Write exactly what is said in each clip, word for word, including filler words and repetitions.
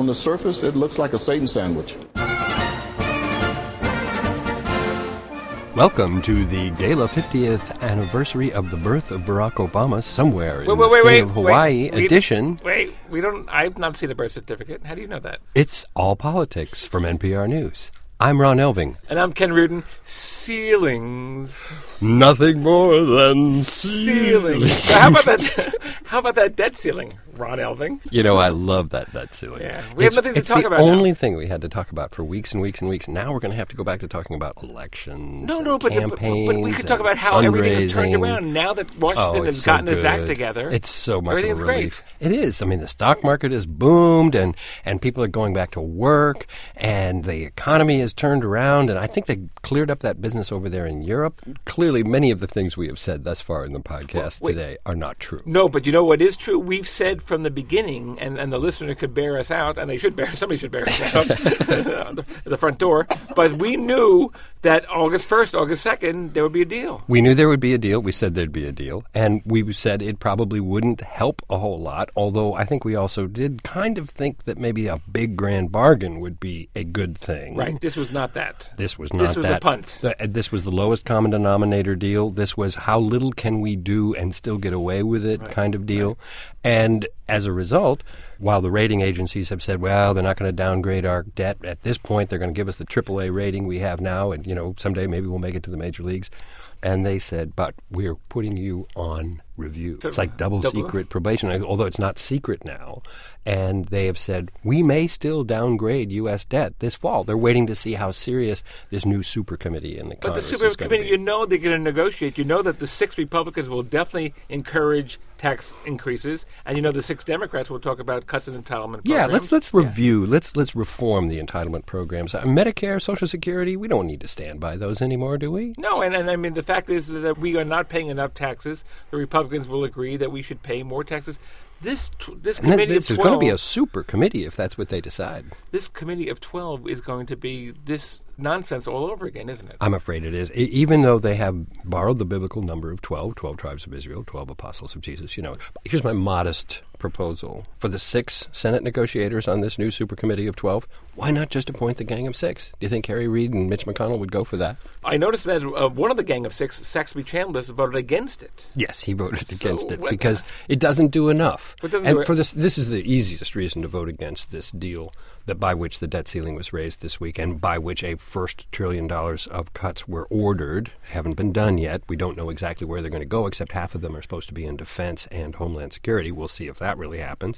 on the surface, it looks like a Satan sandwich. Welcome to the Gala fiftieth anniversary of the birth of Barack Obama somewhere in wait, the wait, state wait, of Hawaii wait, edition. Wait, we don't. I've not seen a birth certificate. How do you know that? It's All Politics from N P R News. I'm Ron Elving. And I'm Ken Rudin. Ceilings. Nothing more than ceilings. So how about that? How about that debt ceiling, Ron Elving? You know, I love that debt ceiling. Yeah, we it's, have nothing to it's talk the about. Only now. thing we had to talk about for weeks and weeks and weeks. Now we're going to have to go back to talking about elections. No, no, but, campaigns but, but we could talk about how everything has turned fundraising. around now that Washington Oh, has so gotten good. his act together. It's so much of a Everything's relief. great. It is. I mean, the stock market has boomed, and, and people are going back to work, and the economy has turned around, and I think they cleared up that business over there in Europe. Clearly, many of the things we have said thus far in the podcast Wait. today are not true. No, but you know what is true? We've said from the beginning, and, and the listener could bear us out, and they should bear, somebody should bear us out at the front door, but we knew that August first, August second, there would be a deal. We knew there would be a deal. We said there'd be a deal. And we said it probably wouldn't help a whole lot, although I think we also did kind of think that maybe a big grand bargain would be a good thing. Right. This was not that. This was not This was that. a punt. Th- This was the lowest common denominator deal. This was how little can we do and still get away with it Right. kind of deal. Right. And as a result, while the rating agencies have said, well, they're not going to downgrade our debt at this point, they're going to give us the triple A rating we have now, and, you know, someday maybe we'll make it to the major leagues. And they said, but we're putting you on review. It's like double, Double. secret probation, although it's not secret now. And they have said, we may still downgrade U S debt this fall. They're waiting to see how serious this new super committee in the But Congress the is super going committee, to you be. know they're going to negotiate. You know that the six Republicans will definitely encourage tax increases, and you know the six Democrats will talk about cuts in entitlement programs. Yeah, let's let's Yeah. review. Let's let's reform the entitlement programs. Uh, Medicare, Social Security, we don't need to stand by those anymore, do we? No, and, and I mean, the fact is that we are not paying enough taxes. The Republicans will agree that we should pay more taxes. This t- this And then committee this of is going to twelve, be a super committee if that's what they decide. this committee of twelve is going to be this nonsense all over again, isn't it? I'm afraid it is. E- even though they have borrowed the biblical number of twelve, twelve tribes of Israel, twelve apostles of Jesus, you know. Here's my modest proposal. For the six Senate negotiators on this new super committee of twelve, why not just appoint the gang of six? Do you think Harry Reid and Mitch McConnell would go for that? I noticed that uh, one of the gang of six, Saxby Chambliss, voted against it. Yes, he voted So against it what- because it doesn't do enough. It doesn't and do it- for this, this is the easiest reason to vote against this deal, that by which the debt ceiling was raised this week, and by which a first trillion dollars of cuts were ordered. Haven't been done yet. We don't know exactly where they're going to go, except half of them are supposed to be in defense and homeland security. We'll see if that really happens.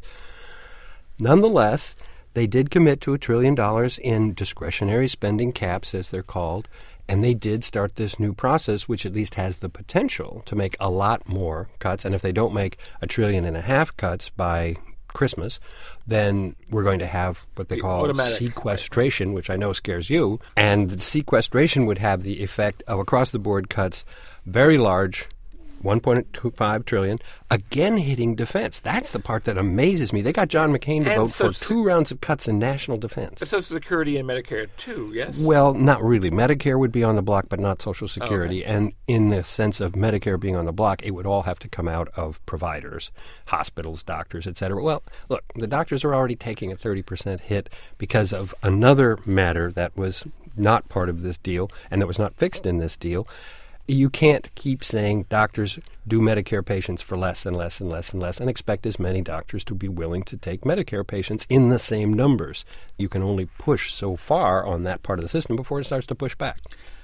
Nonetheless, they did commit to a trillion dollars in discretionary spending caps, as they're called, and they did start this new process, which at least has the potential to make a lot more cuts. And if they don't make a trillion and a half cuts by Christmas, then we're going to have what they The call automatic. sequestration, which I know scares you. And the sequestration would have the effect of across-the-board cuts, very large, one point two five trillion dollars, again hitting defense. That's the part that amazes me. They got John McCain to And vote for Social- two rounds of cuts in national defense. Social Security and Medicare, too, yes? Well, not really. Medicare would be on the block, but not Social Security. okay. And in the sense of Medicare being on the block, it would all have to come out of providers, hospitals, doctors, et cetera. Well, look, the doctors are already taking a thirty percent hit because of another matter that was not part of this deal and that was not fixed in this deal. You can't keep saying doctors do Medicare patients for less and less and less and less and expect as many doctors to be willing to take Medicare patients in the same numbers. You can only push so far on that part of the system before it starts to push back.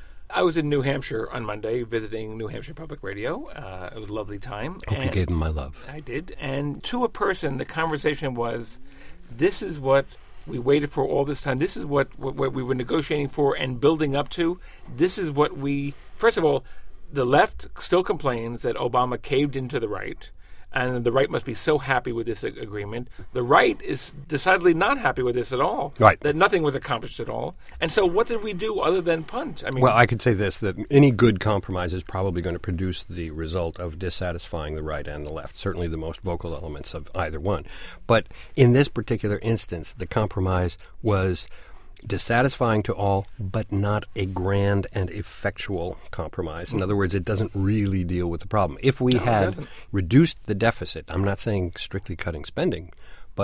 I was in New Hampshire on Monday visiting New Hampshire Public Radio. Uh, it was a lovely time. Hope you and gave them my love. I did. And to a person, the conversation was, this is what we waited for all this time. This is what, what, what we were negotiating for and building up to. This is what we... First of all, the left still complains that Obama caved into the right, and the right must be so happy with this ag- agreement. The right is decidedly not happy with this at all. Right. That nothing was accomplished at all. And so what did we do other than punt? I mean, Well, I could say this, that any good compromise is probably going to produce the result of dissatisfying the right and the left, certainly the most vocal elements of either one. But in this particular instance, the compromise was dissatisfying to all, but not a grand and effectual compromise. In other words, it doesn't really deal with the problem. If we No, it had doesn't. reduced the deficit, I'm not saying strictly cutting spending, but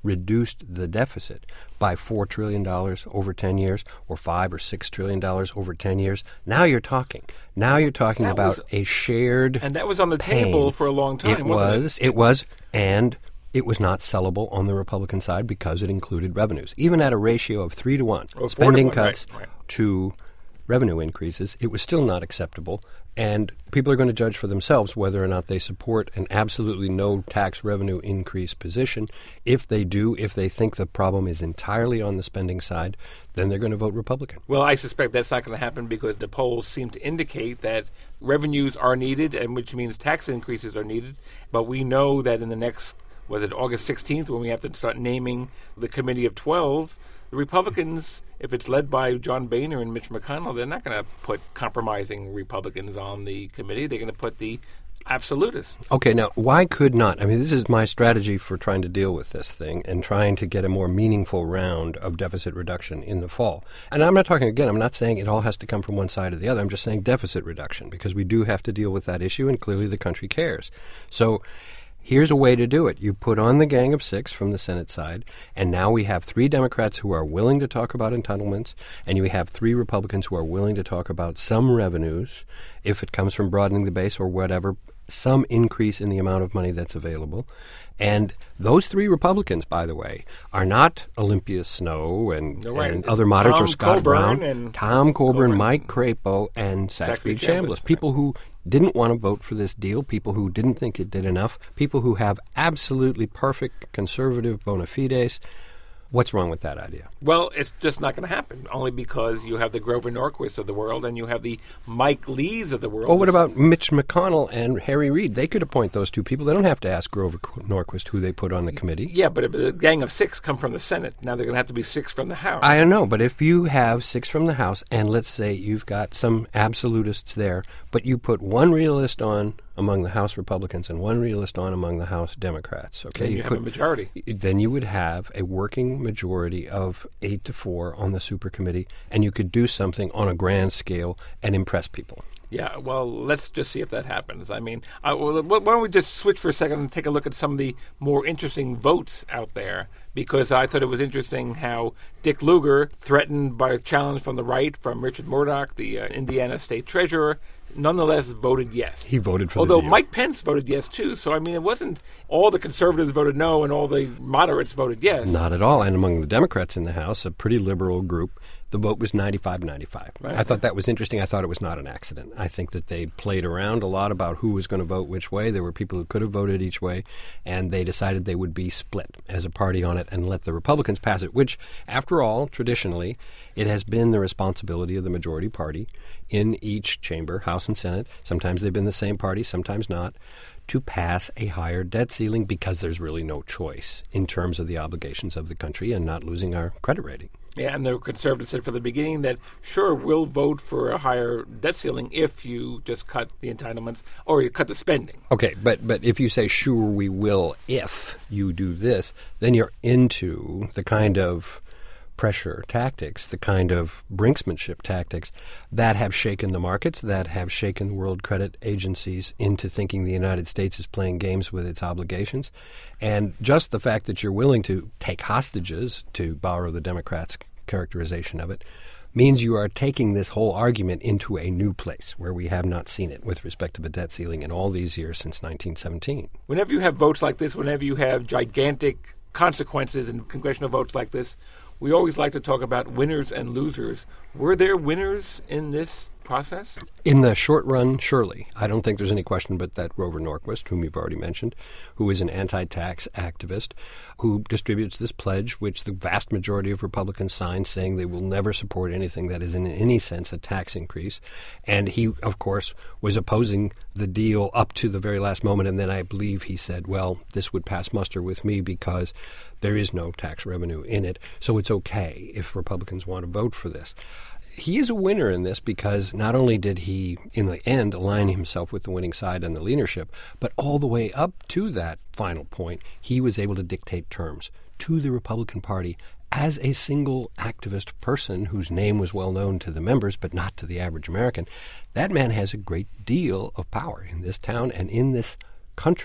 reduced the deficit by four trillion dollars over ten years or five or six trillion dollars over ten years. Now you're talking. Now you're talking That about was- a shared And that was on the pain. table for a long time, It wasn't was. It was. And it was not sellable on the Republican side because it included revenues. Even at a ratio of three to one, Or four to spending one, cuts right, right. to revenue increases, it was still not acceptable. And people are going to judge for themselves whether or not they support an absolutely no tax revenue increase position. If they do, if they think the problem is entirely on the spending side, then they're going to vote Republican. Well, I suspect that's not going to happen because the polls seem to indicate that revenues are needed, and which means tax increases are needed. But we know that in the next, was it August sixteenth, when we have to start naming the committee of twelve, the Republicans, if it's led by John Boehner and Mitch McConnell, they're not going to put compromising Republicans on the committee. They're going to put the absolutists. Okay, now, why could not? I mean, this is my strategy for trying to deal with this thing and trying to get a more meaningful round of deficit reduction in the fall. And I'm not talking, again, I'm not saying it all has to come from one side or the other. I'm just saying deficit reduction because we do have to deal with that issue, and clearly the country cares. So here's a way to do it. You put on the Gang of Six from the Senate side, and now we have three Democrats who are willing to talk about entitlements, and you have three Republicans who are willing to talk about some revenues, if it comes from broadening the base or whatever, some increase in the amount of money that's available. And those three Republicans, by the way, are not Olympia Snow and, No, right. and It's other moderates or Tom Scott Coburn Brown, and Tom Coburn, Coburn. Mike Crapo, and Saxby Saxby Chambliss, Chambliss, people who didn't want to vote for this deal, people who didn't think it did enough, people who have absolutely perfect conservative bona fides. What's wrong with that idea? Well, it's just not going to happen, only because you have the Grover Norquist of the world and you have the Mike Lees of the world. Well, what about Mitch McConnell and Harry Reid? They could appoint those two people. They don't have to ask Grover Norquist who they put on the committee. Yeah, but the Gang of Six come from the Senate. Now they're going to have to be six from the House. I don't know, but if you have six from the House, and let's say you've got some absolutists there, but you put one realist on among the House Republicans and one realist on among the House Democrats, okay? Then you have put, a majority. Then you would have a working majority of eight to four on the super committee, and you could do something on a grand scale and impress people. Yeah, well, let's just see if that happens. I mean, uh, well, why don't we just switch for a second and take a look at some of the more interesting votes out there? Because I thought it was interesting how Dick Lugar, threatened by a challenge from the right, from Richard Murdoch, the uh, Indiana state treasurer, nonetheless voted yes. He voted for Although the deal. Mike Pence voted yes, too. So, I mean, it wasn't all the conservatives voted no and all the moderates voted yes. Not at all. And among the Democrats in the House, a pretty liberal group, the vote was ninety-five ninety-five. Right. I thought that was interesting. I thought it was not an accident. I think that they played around a lot about who was going to vote which way. There were people who could have voted each way, and they decided they would be split as a party on it and let the Republicans pass it, which, after all, traditionally, it has been the responsibility of the majority party in each chamber, House and Senate. Sometimes they've been the same party, sometimes not, to pass a higher debt ceiling because there's really no choice in terms of the obligations of the country and not losing our credit rating. Yeah, and the conservatives said from the beginning that, sure, we'll vote for a higher debt ceiling if you just cut the entitlements or you cut the spending. Okay, but but if you say, sure, we will if you do this, then you're into the kind of pressure tactics, the kind of brinksmanship tactics that have shaken the markets, that have shaken world credit agencies into thinking the United States is playing games with its obligations. And just the fact that you're willing to take hostages, to borrow the Democrats' characterization of it, means you are taking this whole argument into a new place where we have not seen it with respect to the debt ceiling in all these years since nineteen seventeen. Whenever you have votes like this, whenever you have gigantic consequences in congressional votes like this, we always like to talk about winners and losers. Were there winners in this process? In the short run, surely. I don't think there's any question but that Grover Norquist, whom you've already mentioned, who is an anti-tax activist, who distributes this pledge, which the vast majority of Republicans signed, saying they will never support anything that is in any sense a tax increase. And he, of course, was opposing the deal up to the very last moment. And then I believe he said, well, this would pass muster with me because there is no tax revenue in it. So it's okay if Republicans want to vote for this. He is a winner in this because not only did he, in the end, align himself with the winning side and the leadership, but all the way up to that final point, he was able to dictate terms to the Republican Party as a single activist person whose name was well known to the members but not to the average American. That man has a great deal of power in this town and in this country.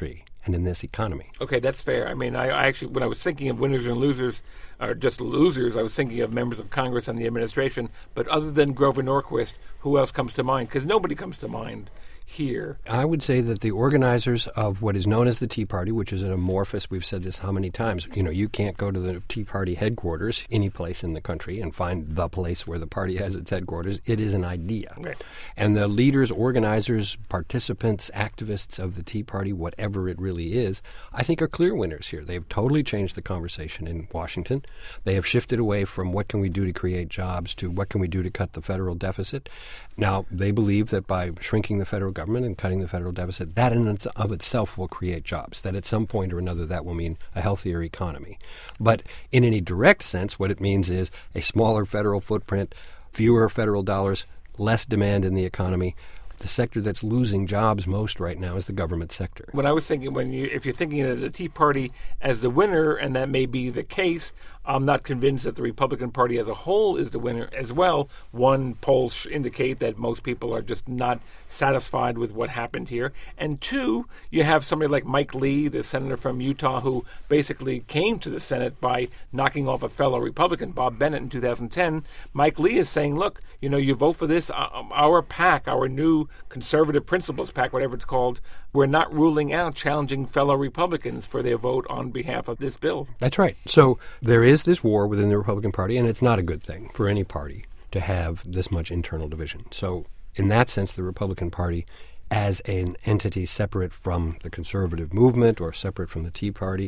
and in this economy. Okay, that's fair. I mean, I, I actually, when I was thinking of winners and losers, or just losers, I was thinking of members of Congress and the administration. But other than Grover Norquist, who else comes to mind? Because nobody comes to mind here. I would say that the organizers of what is known as the Tea Party, which is an amorphous, we've said this how many times, you know, you can't go to the Tea Party headquarters any place in the country and find the place where the party has its headquarters. It is an idea. Right. And the leaders, organizers, participants, activists of the Tea Party, whatever it really is, I think are clear winners here. They've totally changed the conversation in Washington. They have shifted away from what can we do to create jobs to what can we do to cut the federal deficit. Now, they believe that by shrinking the federal government and cutting the federal deficit, that in and of itself will create jobs, that at some point or another that will mean a healthier economy. But in any direct sense, what it means is a smaller federal footprint, fewer federal dollars, less demand in the economy. The sector that's losing jobs most right now is the government sector. When I was thinking, when you, if you're thinking of the Tea Party as the winner, and that may be the case, I'm not convinced that the Republican Party as a whole is the winner as well. One, polls indicate that most people are just not satisfied with what happened here. And two, you have somebody like Mike Lee, the senator from Utah, who basically came to the Senate by knocking off a fellow Republican, Bob Bennett, in two thousand ten. Mike Lee is saying, look, you know, you vote for this, uh, our PAC, our new Conservative Principles PAC, whatever it's called, we're not ruling out challenging fellow Republicans for their vote on behalf of this bill. That's right. So there is this war within the Republican Party, and it's not a good thing for any party to have this much internal division. So in that sense, the Republican Party, as an entity separate from the conservative movement or separate from the Tea Party,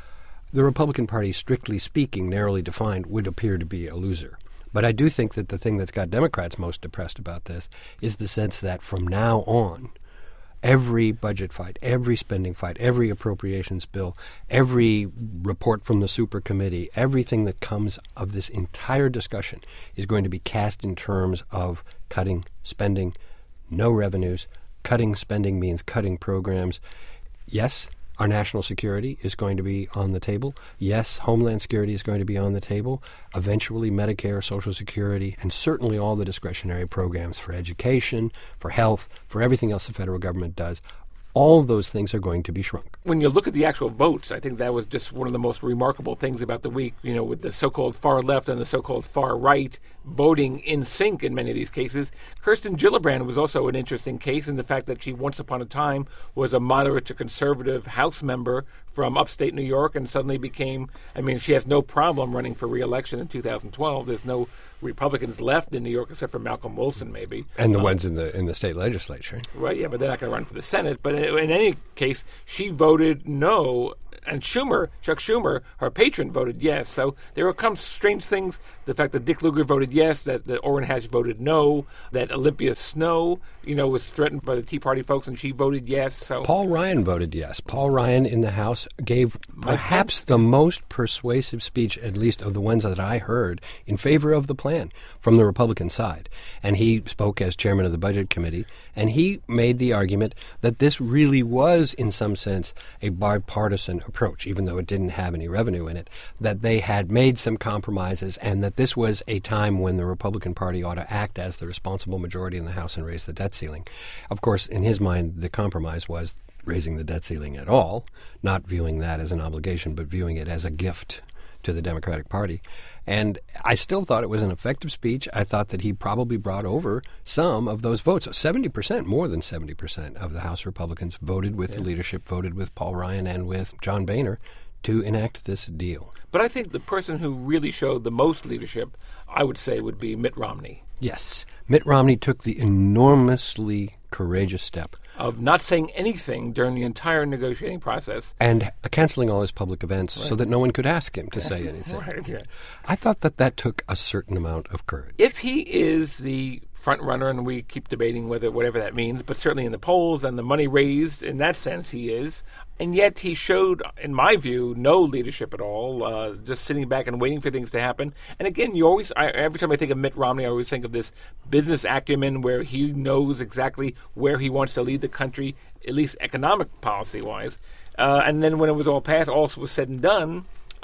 the Republican Party, strictly speaking, narrowly defined, would appear to be a loser. But I do think that the thing that's got Democrats most depressed about this is the sense that from now on, every budget fight, every spending fight, every appropriations bill, every report from the super committee, everything that comes of this entire discussion is going to be cast in terms of cutting spending, no revenues. Cutting spending means cutting programs. Yes, our national security is going to be on the table. Yes, Homeland Security is going to be on the table. Eventually, Medicare, Social Security, and certainly all the discretionary programs for education, for health, for everything else the federal government does. All of those things are going to be shrunk. When you look at the actual votes, I think that was just one of the most remarkable things about the week, you know, with the so-called far left and the so-called far right voting in sync in many of these cases. Kirsten Gillibrand was also an interesting case in the fact that she once upon a time was a moderate to conservative House member from upstate New York and suddenly became, I mean, she has no problem running for re-election in two thousand twelve. There's no Republicans left in New York except for Malcolm Wilson, maybe. And the um, ones in the in the state legislature. Right, yeah, but they're not going to run for the Senate. But in, in any case, she voted no. And Schumer, Chuck Schumer, her patron, voted yes. So there come strange things. The fact that Dick Lugar voted yes, that, that Orrin Hatch voted no, that Olympia Snowe, you know, was threatened by the Tea Party folks, and she voted yes. So Paul Ryan voted yes. Paul Ryan in the House gave perhaps the most persuasive speech, at least of the ones that I heard, in favor of the plan from the Republican side. And he spoke as chairman of the Budget Committee, and he made the argument that this really was, in some sense, a bipartisan approach, even though it didn't have any revenue in it, that they had made some compromises and that this was a time when the Republican Party ought to act as the responsible majority in the House and raise the debt ceiling. Of course, in his mind, the compromise was raising the debt ceiling at all, not viewing that as an obligation, but viewing it as a gift to the Democratic Party. And I still thought it was an effective speech. I thought that he probably brought over some of those votes. So seventy percent, more than seventy percent of the House Republicans voted with yeah. the leadership, voted with Paul Ryan and with John Boehner to enact this deal. But I think the person who really showed the most leadership, I would say, would be Mitt Romney. Yes. Mitt Romney took the enormously courageous step of not saying anything during the entire negotiating process. And canceling all his public events right. so that no one could ask him to say anything. Right, yeah. I thought that that took a certain amount of courage. If he is the front runner, and we keep debating whether whatever that means, but certainly in the polls and the money raised, in that sense he is. And yet he showed, in my view, no leadership at all, uh, just sitting back and waiting for things to happen. And again, you always, I, every time I think of Mitt Romney, I always think of this business acumen where he knows exactly where he wants to lead the country, at least economic policy-wise. Uh, and then when it was all passed, all was said and done,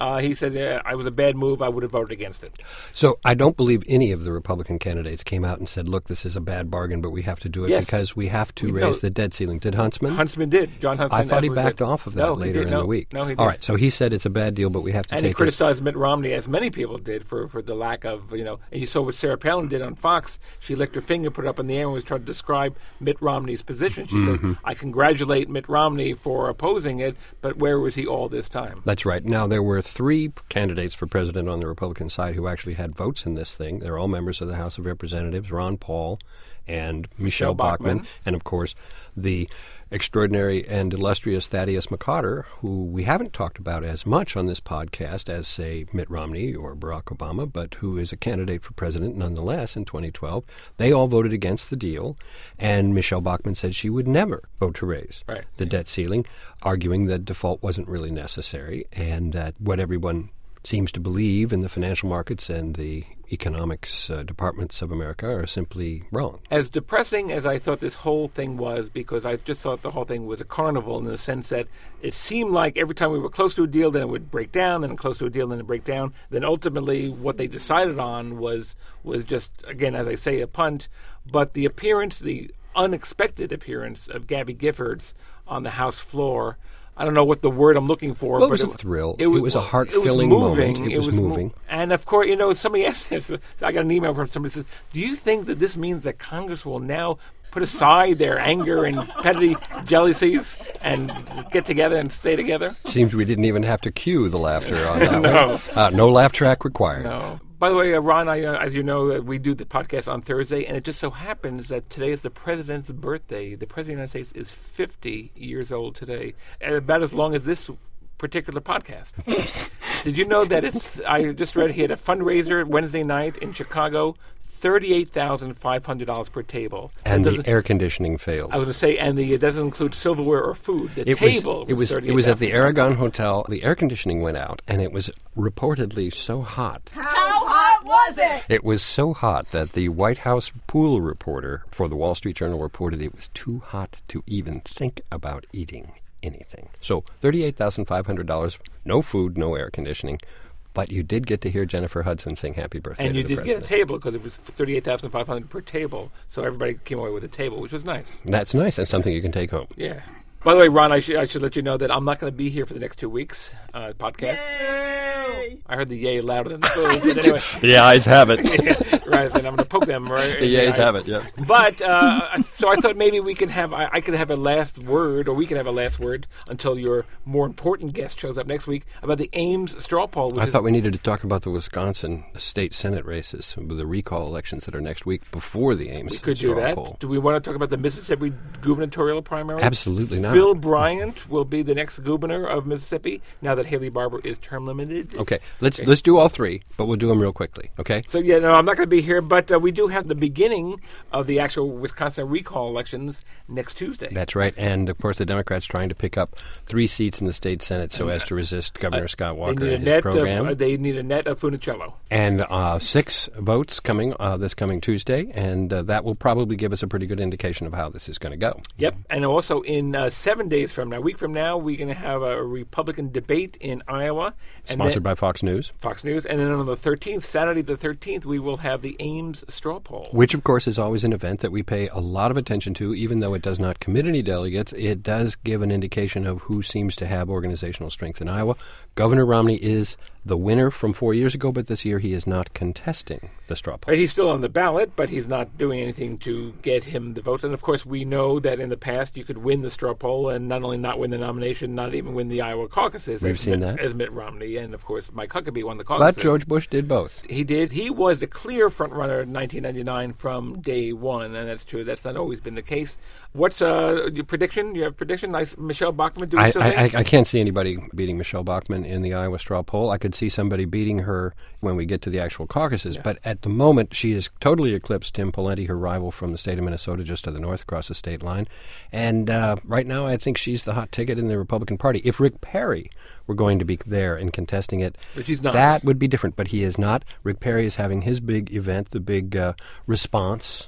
Uh, he said, uh, I was a bad move. I would have voted against it. So I don't believe any of the Republican candidates came out and said, look, this is a bad bargain, but we have to do it Yes. because we have to We raise know. the debt ceiling. Did Huntsman? Huntsman did. John Huntsman. I thought he absolutely backed did. off of that No, he later did. in no. the week. No, he did. All right, so he said it's a bad deal, but we have to And take he it. criticized Mitt Romney, as many people did, for, for the lack of, you know, and you saw what Sarah Palin did on Fox. She licked her finger, put it up in the air, and was trying to describe Mitt Romney's position. She Mm-hmm. says, I congratulate Mitt Romney for opposing it, but where was he all this time? That's right. Now, there were three candidates for president on the Republican side who actually had votes in this thing. They're all members of the House of Representatives, Ron Paul and Michelle, Michelle Bachmann, Bachmann. and, of course, the extraordinary and illustrious Thaddeus McCotter, who we haven't talked about as much on this podcast as, say, Mitt Romney or Barack Obama, but who is a candidate for president nonetheless in twenty twelve. They all voted against the deal, and Michelle Bachmann said she would never vote to raise Right. the debt ceiling, arguing that default wasn't really necessary and that what everyone seems to believe in the financial markets and the economics uh, departments of America are simply wrong. As depressing as I thought this whole thing was, because I just thought the whole thing was a carnival in the sense that it seemed like every time we were close to a deal, then it would break down, then close to a deal, then it would break down. Then ultimately what they decided on was was just, again, as I say, a punt. But the appearance, the unexpected appearance of Gabby Giffords on the House floor, I don't know what the word I'm looking for. Well, it but was a thrill. It, It was, was a it was heart-filling moving. moment. It was mo- moving. and of course, you know, somebody asked this. I got an email from somebody who says, do you think that this means that Congress will now put aside their anger and petty jealousies and get together and stay together? Seems we didn't even have to cue the laughter on that No. one. Uh, no laugh track required. No. By the way, uh, Ron, I, uh, as you know, uh, we do the podcast on Thursday, and it just so happens that today is the president's birthday. The president of the United States is fifty years old today, and about as long as this particular podcast. Did you know that it's, I just read he had a fundraiser Wednesday night in Chicago, thirty-eight thousand five hundred dollars per table. And It the doesn't- air conditioning failed. I was going to say, and the, it doesn't include silverware or food. The It table was, it was it was at the Aragon Hotel. The air conditioning went out, and it was reportedly so hot. How hot was it? It was so hot that the White House pool reporter for the Wall Street Journal reported it was too hot to even think about eating anything. So thirty-eight thousand five hundred dollars, no food, no air conditioning. But you did get to hear Jennifer Hudson sing Happy Birthday And to you the did President. get a table because it was thirty-eight thousand five hundred dollars per table. So everybody came away with a table, which was nice. That's nice. That's something you can take home. Yeah. By the way, Ron, I should, I should let you know that I'm not going to be here for the next two weeks uh, podcast. Yay! I heard the yay louder than the boo. But anyway, The eyes have it. right, and I'm going to poke them. Right, The yays have it, yeah. But uh, so I thought maybe we can have I, I could have a last word, or we can have a last word until your more important guest shows up next week about the Ames straw poll. Which I is, thought we needed to talk about the Wisconsin state Senate races, the recall elections that are next week before the Ames we could do straw that. poll. Do we want to talk about the Mississippi gubernatorial primary? Absolutely not. Phil Bryant will be the next governor of Mississippi now that Haley Barbour is term limited. Okay, let's let's do all three, but we'll do them real quickly. Okay. So, yeah, no, I'm not going to be here, but uh, we do have the beginning of the actual Wisconsin recall elections next Tuesday. That's right, and of course the Democrats trying to pick up three seats in the state Senate so as to resist Governor Scott they Walker need a and his net program. of uh, they need a net of Funicello. And uh, six votes coming uh, this coming Tuesday, and uh, that will probably give us a pretty good indication of how this is going to go. Yep, and also in uh, seven days from now, a week from now, we're going to have a Republican debate in Iowa, and Sponsored then, by Fox News. Fox News, and then on the thirteenth, Saturday the thirteenth, we will have the Ames straw poll. Which, of course, is always an event that we pay a lot of attention to, even though it does not commit any delegates. It does give an indication of who seems to have organizational strength in Iowa. Governor Romney is the winner from four years ago, but this year he is not contesting the straw poll. Right, he's still on the ballot, but he's not doing anything to get him the votes. And, of course, we know that in the past you could win the straw poll and not only not win the nomination, not even win the Iowa caucuses. We've as seen Mitt, that. As Mitt Romney. And, of course, Mike Huckabee won the caucuses. But George Bush did both. He did. He was a clear front runner in nineteen ninety-nine from day one, and that's true. That's not always been the case. What's uh, your prediction? You have a prediction? Nice. Michelle Bachmann doing I, so I, I can't see anybody beating Michelle Bachmann in the Iowa straw poll. I could see somebody beating her when we get to the actual caucuses. Yeah. But at the moment, she has totally eclipsed Tim Pawlenty, her rival from the state of Minnesota, just to the north across the state line. And uh, right now, I think she's the hot ticket in the Republican Party. If Rick Perry were going to be there and contesting it, But he's not. that would be different. But he is not. Rick Perry is having his big event, the big uh, response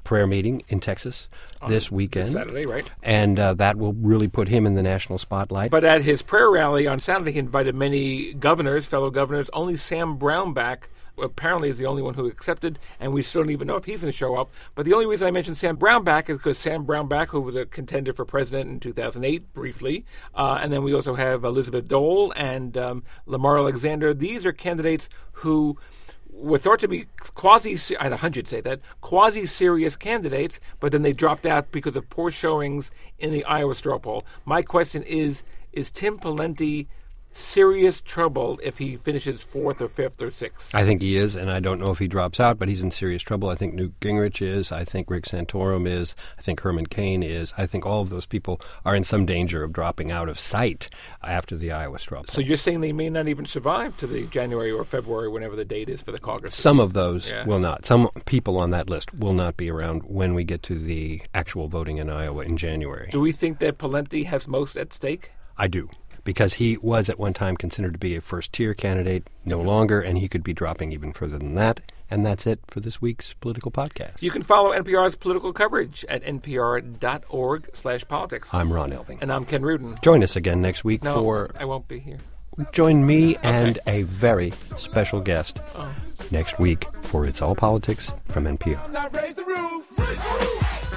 prayer meeting in Texas this weekend. This Saturday, right? And uh, that will really put him in the national spotlight. But at his prayer rally on Saturday, he invited many governors, fellow governors. Only Sam Brownback apparently is the only one who accepted, and we still don't even know if he's going to show up. But the only reason I mentioned Sam Brownback is because Sam Brownback, who was a contender for president in two thousand eight, briefly, uh, and then we also have Elizabeth Dole and um, Lamar Alexander. These are candidates who were thought to be quasi, I had a hundred say that, quasi-serious candidates, but then they dropped out because of poor showings in the Iowa straw poll. My question is, is Tim Pawlenty serious trouble if he finishes fourth or fifth or sixth? I think he is, and I don't know if he drops out, but he's in serious trouble. I think Newt Gingrich is. I think Rick Santorum is. I think Herman Cain is. I think all of those people are in some danger of dropping out of sight after the Iowa straw poll. So you're saying they may not even survive to the January or February, whenever the date is for the caucus? Some of those Yeah. will not. Some people on that list will not be around when we get to the actual voting in Iowa in January. Do we think that Pawlenty has most at stake? I do. Because he was at one time considered to be a first-tier candidate, no longer, and he could be dropping even further than that. And that's it for this week's political podcast. You can follow N P R's political coverage at npr.org slash politics. I'm Ron Elving. And I'm Ken Rudin. Join us again next week No, for... I won't be here. Join me and a very special guest Oh. next week for It's All Politics from N P R. Now raise the roof. Raise the roof.